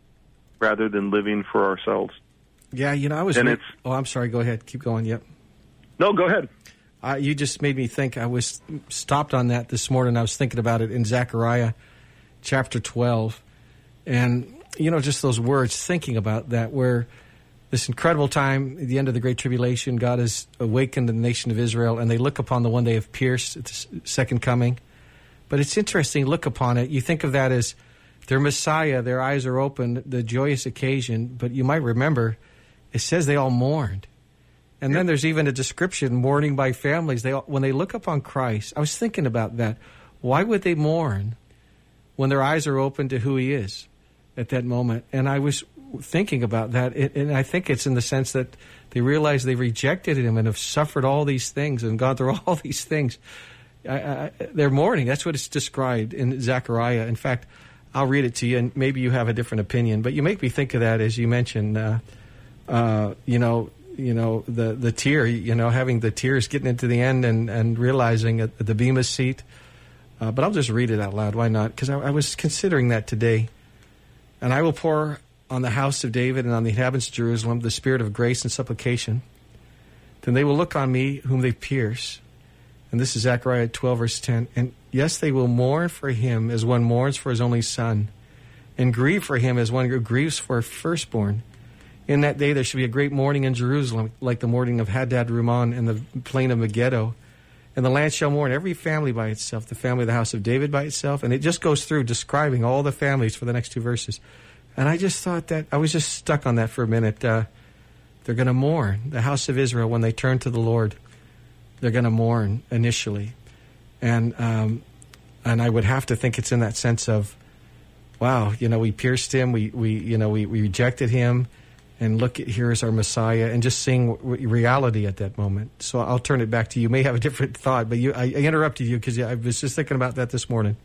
rather than living for ourselves. Yeah, you know, I was... And re- it's, oh, I'm sorry. Go ahead. Keep going. Yep. No, go ahead. Uh, you just made me think. I was stopped on that this morning. I was thinking about it in Zechariah chapter twelve. And, you know, just those words, thinking about that, where this incredible time, at the end of the Great Tribulation, God has awakened the nation of Israel, and they look upon the one they have pierced at the second coming. But it's interesting, look upon it. You think of that as their Messiah, their eyes are open, the joyous occasion. But you might remember, it says they all mourned. And yep. Then there's even a description, mourning by families. They all, when they look upon Christ, I was thinking about that. Why would they mourn when their eyes are open to who he is at that moment? And I was thinking about that, and I think it's in the sense that they realize they rejected him and have suffered all these things and gone through all these things. I, I, they're mourning. That's what it's described in Zechariah. In fact, I'll read it to you, and maybe you have a different opinion, but you make me think of that as you mentioned, uh, uh, you know, you know, the, the tear, you know, having the tears getting into the end and, and realizing at the Bema seat. Uh, but I'll just read it out loud. Why not? Because I, I was considering that today. And I will pour on the house of David and on the inhabitants of Jerusalem the spirit of grace and supplication. Then they will look on me whom they pierce. And this is Zechariah twelve, verse ten. And yes, they will mourn for him as one mourns for his only son, and grieve for him as one who grieves for a firstborn. In that day there shall be a great mourning in Jerusalem, like the mourning of Hadad-Rimmon in the plain of Megiddo. And the land shall mourn, every family by itself, the family of the house of David by itself. And it just goes through describing all the families for the next two verses. And I just thought that, I was just stuck on that for a minute. Uh, they're going to mourn. The house of Israel, when they turn to the Lord, they're going to mourn initially. And um, and I would have to think it's in that sense of, wow, you know, we pierced him, we, we you know, we, we rejected him. And look, here is our Messiah, and just seeing reality at that moment. So I'll turn it back to you. You may have a different thought, but you, I, I interrupted you because I was just thinking about that this morning.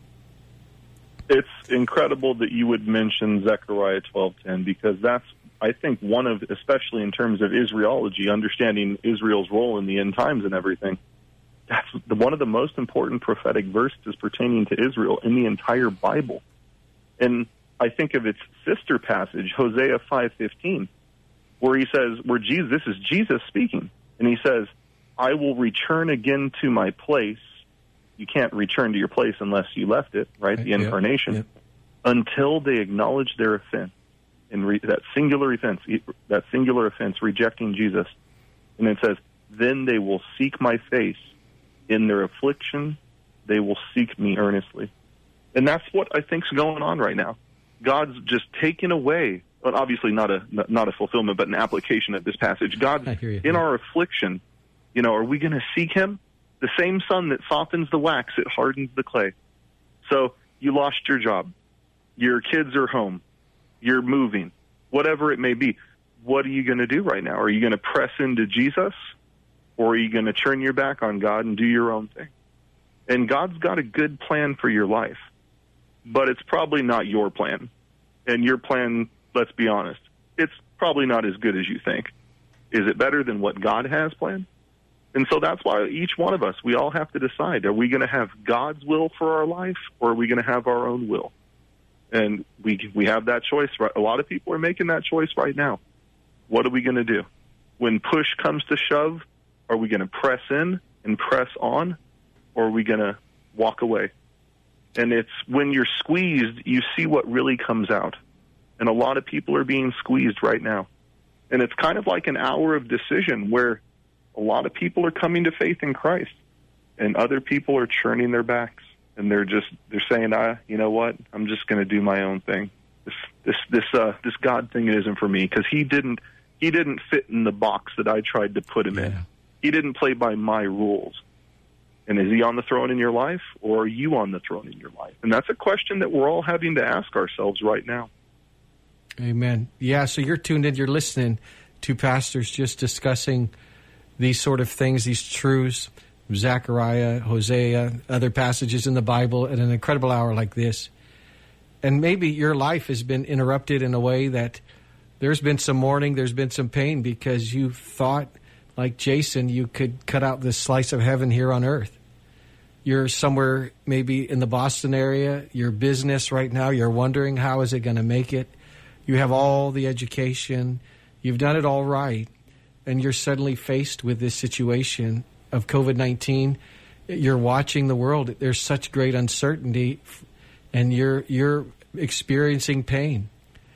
It's incredible that you would mention Zechariah twelve ten, because that's, I think, one of, especially in terms of Israelology, understanding Israel's role in the end times and everything, that's the, one of the most important prophetic verses pertaining to Israel in the entire Bible. And I think of its sister passage, Hosea five fifteen. Where he says, where Jesus, this is Jesus speaking, and he says, I will return again to my place. You can't return to your place unless you left it, right? The yep, incarnation. yep. Until they acknowledge their offense, and re- that singular offense, that singular offense, rejecting Jesus. And it says, then they will seek my face. In their affliction, they will seek me earnestly. And that's what I think's going on right now. God's just taken away, well, obviously not a not a fulfillment, but an application of this passage. God's in our affliction. You know, are we going to seek him? The same sun that softens the wax, it hardens the clay. So you lost your job. Your kids are home. You're moving. Whatever it may be. What are you going to do right now? Are you going to press into Jesus? Or are you going to turn your back on God and do your own thing? And God's got a good plan for your life. But it's probably not your plan. And your plan, let's be honest, it's probably not as good as you think. Is it better than what God has planned? And so that's why each one of us, we all have to decide, are we going to have God's will for our life, or are we going to have our own will? And we we have that choice. A lot of people are making that choice right now. What are we going to do? When push comes to shove, are we going to press in and press on, or are we going to walk away? And it's when you're squeezed, you see what really comes out. And a lot of people are being squeezed right now. And it's kind of like an hour of decision where a lot of people are coming to faith in Christ, and other people are churning their backs, and they're just they're saying, "Ah, you know what? I'm just going to do my own thing. This this this uh, this God thing isn't for me, because he didn't he didn't fit in the box that I tried to put him yeah. in. He didn't play by my rules." And is he on the throne in your life, or are you on the throne in your life? And that's a question that we're all having to ask ourselves right now. Amen. Yeah, so you're tuned in, you're listening to pastors just discussing these sort of things, these truths, Zechariah, Hosea, other passages in the Bible at an incredible hour like this. And maybe your life has been interrupted in a way that there's been some mourning, there's been some pain, because you thought, like Jason, you could cut out this slice of heaven here on earth. You're somewhere maybe in the Boston area, your business right now, you're wondering how is it going to make it. You have all the education, you've done it all right, and you're suddenly faced with this situation of covid nineteen. You're watching the world. There's such great uncertainty, and you're you're experiencing pain.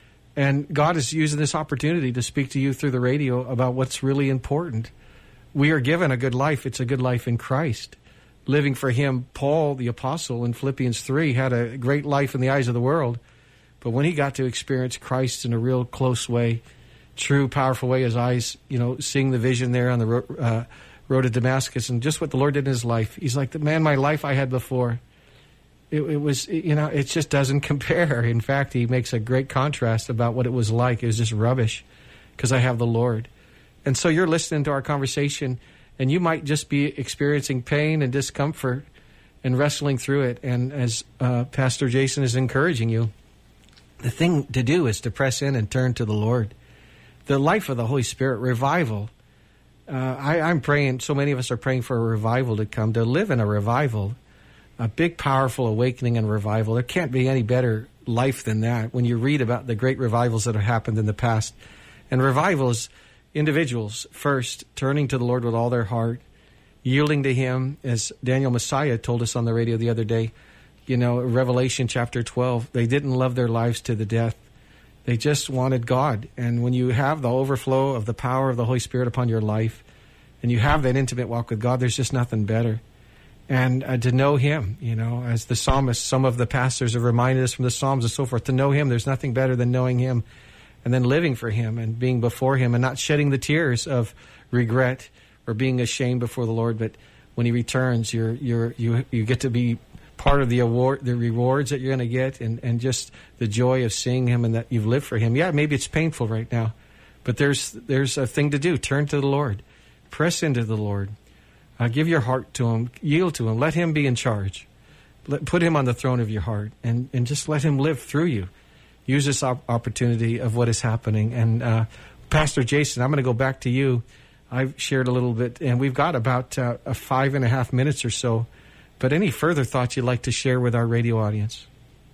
And God is using this opportunity to speak to you through the radio about what's really important. We are given a good life. It's a good life in Christ. Living for Him, Paul, the apostle, in Philippians three, had a great life in the eyes of the world. But when he got to experience Christ in a real close way, true, powerful way, his eyes, you know, seeing the vision there on the road, uh, road to Damascus and just what the Lord did in his life, he's like, man, my life I had before, it, it was, you know, it just doesn't compare. In fact, he makes a great contrast about what it was like. It was just rubbish because I have the Lord. And so you're listening to our conversation, and you might just be experiencing pain and discomfort and wrestling through it. And as uh, Pastor Jason is encouraging you, the thing to do is to press in and turn to the Lord. The life of the Holy Spirit, revival. Uh, I, I'm praying, so many of us are praying for a revival to come, to live in a revival, a big, powerful awakening and revival. There can't be any better life than that when you read about the great revivals that have happened in the past. And revivals, individuals first turning to the Lord with all their heart, yielding to Him, as Daniel Messiah told us on the radio the other day, you know, Revelation chapter twelve, they didn't love their lives to the death. They just wanted God. And when you have the overflow of the power of the Holy Spirit upon your life, and you have that intimate walk with God, there's just nothing better. And uh, to know Him, you know, as the psalmist, some of the pastors have reminded us from the Psalms and so forth, to know Him, there's nothing better than knowing Him, and then living for Him and being before Him and not shedding the tears of regret or being ashamed before the Lord. But when He returns, you're you're you you get to be part of the award, the rewards that you're going to get, and, and just the joy of seeing Him and that you've lived for Him. Yeah, maybe it's painful right now, but there's there's a thing to do. Turn to the Lord. Press into the Lord. Uh, give your heart to Him. Yield to Him. Let Him be in charge. Let, put Him on the throne of your heart, and, and just let Him live through you. Use this op- opportunity of what is happening. And uh, Pastor Jason, I'm going to go back to you. I've shared a little bit, and we've got about uh, a five and a half minutes or so. But any further thoughts you'd like to share with our radio audience?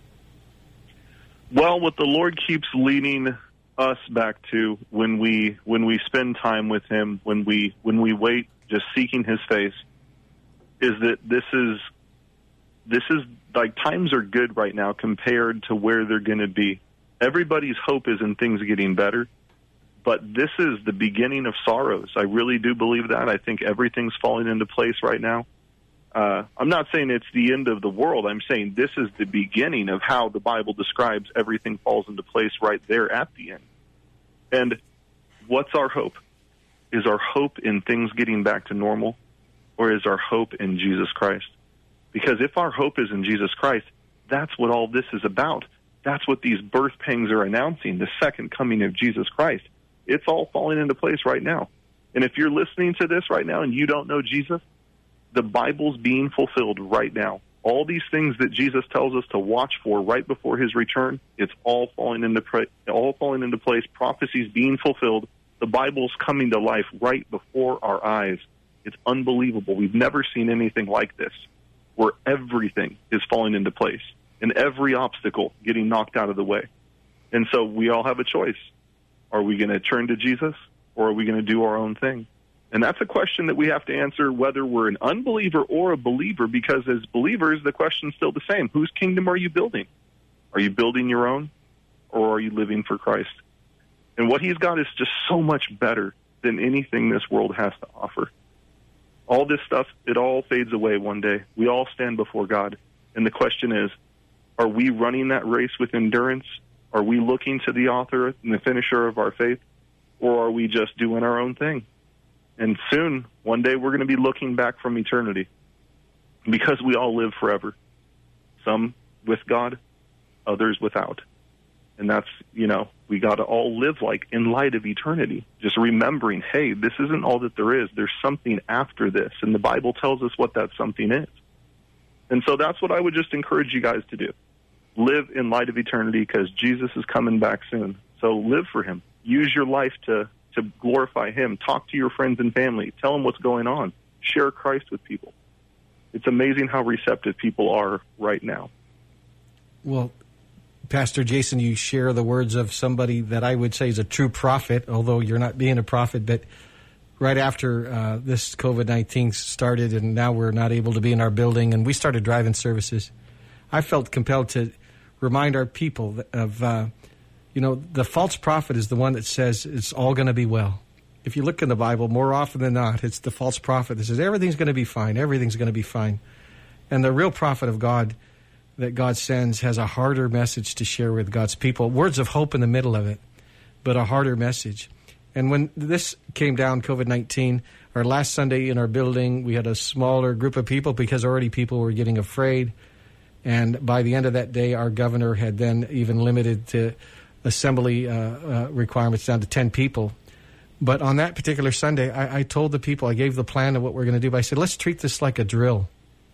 Well, what the Lord keeps leading us back to when we when we spend time with Him, when we when we wait, just seeking His face, is that this is this is like times are good right now compared to where they're going to be. Everybody's hope is in things getting better, but this is the beginning of sorrows. I really do believe that. I think everything's falling into place right now. Uh, I'm not saying it's the end of the world. I'm saying this is the beginning of how the Bible describes everything falls into place right there at the end. And what's our hope? Is our hope in things getting back to normal, or is our hope in Jesus Christ? Because if our hope is in Jesus Christ, that's what all this is about. That's what these birth pangs are announcing, the second coming of Jesus Christ. It's all falling into place right now. And if you're listening to this right now and you don't know Jesus, the Bible's being fulfilled right now. All these things that Jesus tells us to watch for right before His return, it's all falling into pra- all falling into place. Prophecies being fulfilled. The Bible's coming to life right before our eyes. It's unbelievable. We've never seen anything like this, where everything is falling into place and every obstacle getting knocked out of the way. And so we all have a choice. Are we going to turn to Jesus, or are we going to do our own thing? And that's a question that we have to answer whether we're an unbeliever or a believer, because as believers, the question's still the same. Whose kingdom are you building? Are you building your own, or are you living for Christ? And what He's got is just so much better than anything this world has to offer. All this stuff, it all fades away one day. We all stand before God. And the question is, are we running that race with endurance? Are we looking to the author and the finisher of our faith? Or are we just doing our own thing? And soon, one day, we're going to be looking back from eternity, because we all live forever. Some with God, others without. And that's, you know, we got to all live like in light of eternity, just remembering, hey, this isn't all that there is. There's something after this, and the Bible tells us what that something is. And so that's what I would just encourage you guys to do. Live in light of eternity, because Jesus is coming back soon. So live for Him. Use your life to to glorify Him. Talk to your friends and family. Tell them what's going on. Share Christ with people. it's amazing how receptive people are right now. Well, Pastor Jason, you share the words of somebody that I would say is a true prophet, although you're not being a prophet, but right after uh, this COVID nineteen started and now we're not able to be in our building and we started drive-in services, I felt compelled to remind our people of, uh, you know, the false prophet is the one that says it's all going to be well. If you look in the Bible, more often than not, it's the false prophet that says everything's going to be fine, everything's going to be fine. And the real prophet of God that God sends has a harder message to share with God's people, words of hope in the middle of it, but a harder message. And when this came down, COVID nineteen, our last Sunday in our building, we had a smaller group of people because already people were getting afraid. And by the end of that day, our governor had then even limited to assembly uh, uh, requirements down to ten people. But on that particular Sunday, I, I told the people, I gave the plan of what we're going to do, but I said, let's treat this like a drill,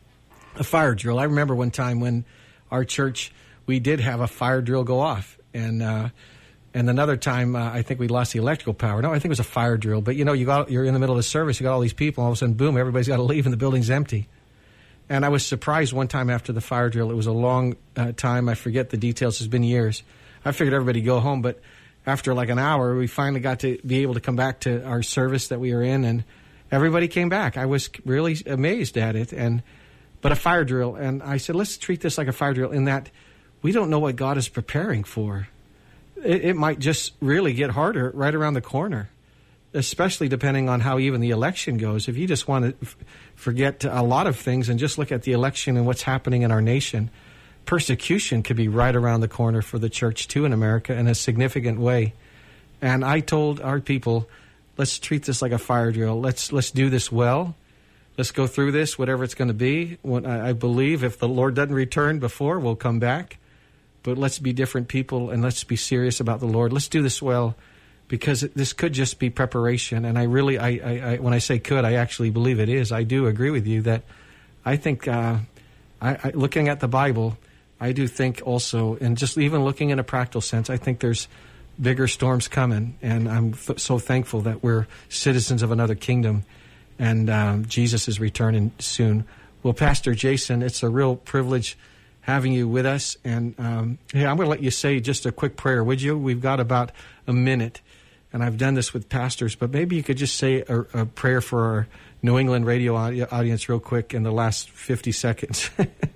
a fire drill. I remember one time when our church, we did have a fire drill go off. And uh, and another time, uh, I think we lost the electrical power. No, I think it was a fire drill. But, you know, you got, you're in the middle of the service, you got all these people, and all of a sudden, boom, everybody's got to leave and the building's empty. And I was surprised one time after the fire drill. It was a long uh, time. I forget the details. It's been years. I figured everybody would go home, but after like an hour, we finally got to be able to come back to our service that we were in, and everybody came back. I was really amazed at it. And but a fire drill, and I said, let's treat this like a fire drill in that we don't know what God is preparing for. It, it might just really get harder right around the corner, especially depending on how even the election goes. If you just want to f- forget a lot of things and just look at the election and what's happening in our nation, persecution could be right around the corner for the church, too, in America in a significant way. And I told our people, let's treat this like a fire drill. Let's let's do this well. Let's go through this, whatever it's going to be. When I, I believe if the Lord doesn't return before, we'll come back. But let's be different people, and let's be serious about the Lord. Let's do this well, because it, this could just be preparation. And I really, I, I, I when I say could, I actually believe it is. I do agree with you that I think, uh, I, I, looking at the Bible, I do think also, and just even looking in a practical sense, I think there's bigger storms coming, and I'm th- so thankful that we're citizens of another kingdom, and um, Jesus is returning soon. Well, Pastor Jason, it's a real privilege having you with us, and um, hey, I'm going to let you say just a quick prayer, would you? We've got about a minute, and I've done this with pastors, but maybe you could just say a, a prayer for our New England radio audience real quick in the last fifty seconds.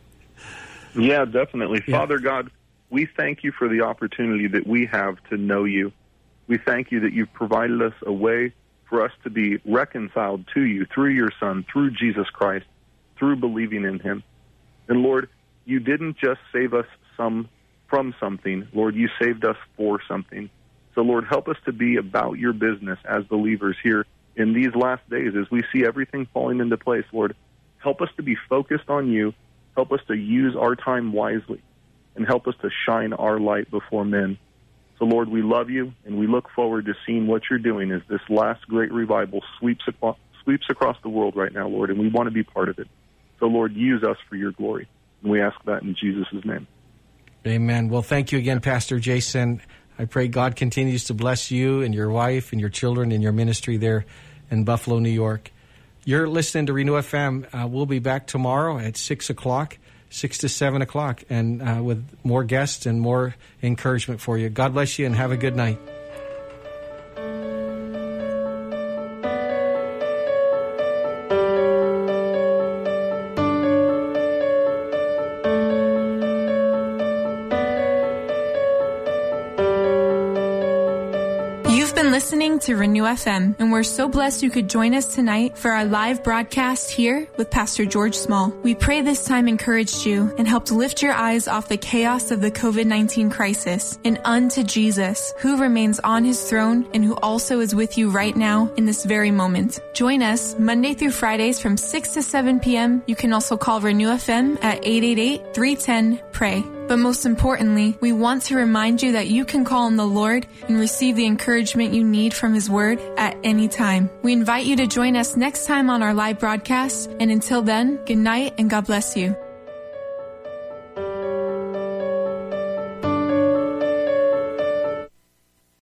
Yeah, definitely. Yeah. Father God, we thank you for the opportunity that we have to know you. We thank you that you've provided us a way for us to be reconciled to you through your Son, through Jesus Christ, through believing in him. And Lord, you didn't just save us some from something. Lord, you saved us for something. So Lord, help us to be about your business as believers here in these last days as we see everything falling into place. Lord, help us to be focused on you. Help us to use our time wisely, and help us to shine our light before men. So, Lord, we love you, and we look forward to seeing what you're doing as this last great revival sweeps across, sweeps across the world right now, Lord, and we want to be part of it. So, Lord, use us for your glory. And we ask that in Jesus' name. Amen. Well, thank you again, Pastor Jason. I pray God continues to bless you and your wife and your children and your ministry there in Buffalo, New York. You're listening to Renew F M. Uh, we'll be back tomorrow at six o'clock, six to seven o'clock, and uh, with more guests and more encouragement for you. God bless you and have a good night. Listening to Renew F M, and we're so blessed you could join us tonight for our live broadcast here with Pastor George Small. We pray this time encouraged you and helped lift your eyes off the chaos of the COVID nineteen crisis and unto Jesus, who remains on his throne and who also is with you right now in this very moment. Join us Monday through Fridays from six to seven p.m. You can also call Renew F M at eight eight eight, three one zero, P R A Y. But most importantly, we want to remind you that you can call on the Lord and receive the encouragement you need from his word at any time. We invite you to join us next time on our live broadcast. And until then, good night and God bless you.